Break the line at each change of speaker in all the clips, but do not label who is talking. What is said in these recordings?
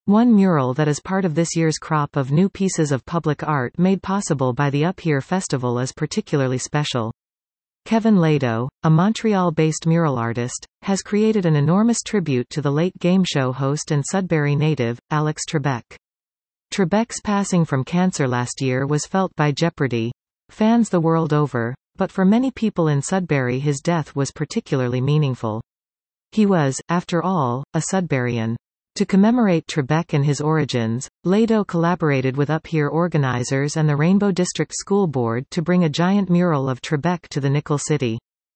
One mural that is part of this year's crop of new pieces of public art made possible by the Up Here Festival is particularly special. Kevin Lado, a Montreal-based mural artist, has created an enormous tribute to the late game show host and Sudbury native, Alex Trebek. Trebek's passing from cancer last year was felt by Jeopardy! Fans the world over, but for many people in Sudbury his death was particularly meaningful. He was, after all, a Sudburyan. To commemorate Trebek and his origins, Lado collaborated with Up Here organizers and the Rainbow District School Board to bring a giant mural of Trebek to the Nickel City.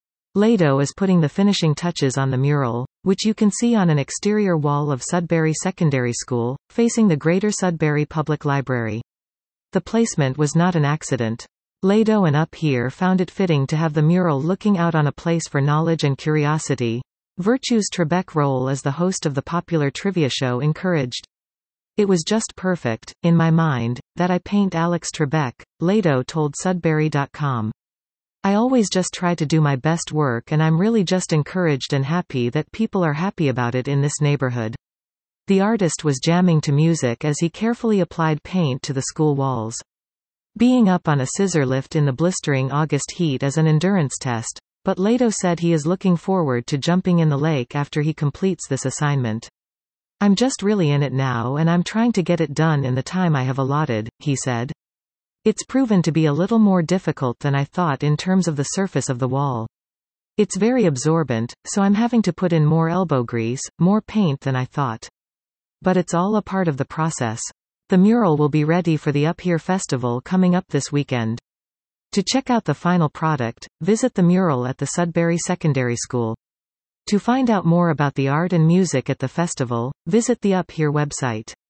Lado is putting the finishing touches on the mural, which you can see on an exterior wall of Sudbury Secondary School, facing the Greater Sudbury Public Library. The placement was not an accident. Lado and Up Here found it fitting to have the mural looking out on a place for knowledge and curiosity. Virtue's Trebek role as the host of the popular trivia show encouraged. It was just perfect, in my mind, that I paint Alex Trebek, Lado told Sudbury.com. I always just try to do my best work and I'm really just encouraged and happy that people are happy about it in this neighborhood. The artist was jamming to music as he carefully applied paint to the school walls. Being up on a scissor lift in the blistering August heat is an endurance test. But Lado said he is looking forward to jumping in the lake after he completes this assignment. I'm just really in it now and I'm trying to get it done in the time I have allotted, he said. It's proven to be a little more difficult than I thought in terms of the surface of the wall. It's very absorbent, so I'm having to put in more elbow grease, more paint than I thought. But it's all a part of the process. The mural will be ready for the Up Here Festival coming up this weekend. To check out the final product, visit the mural at the Sudbury Secondary School. To find out more about the art and music at the festival, visit the Up Here website.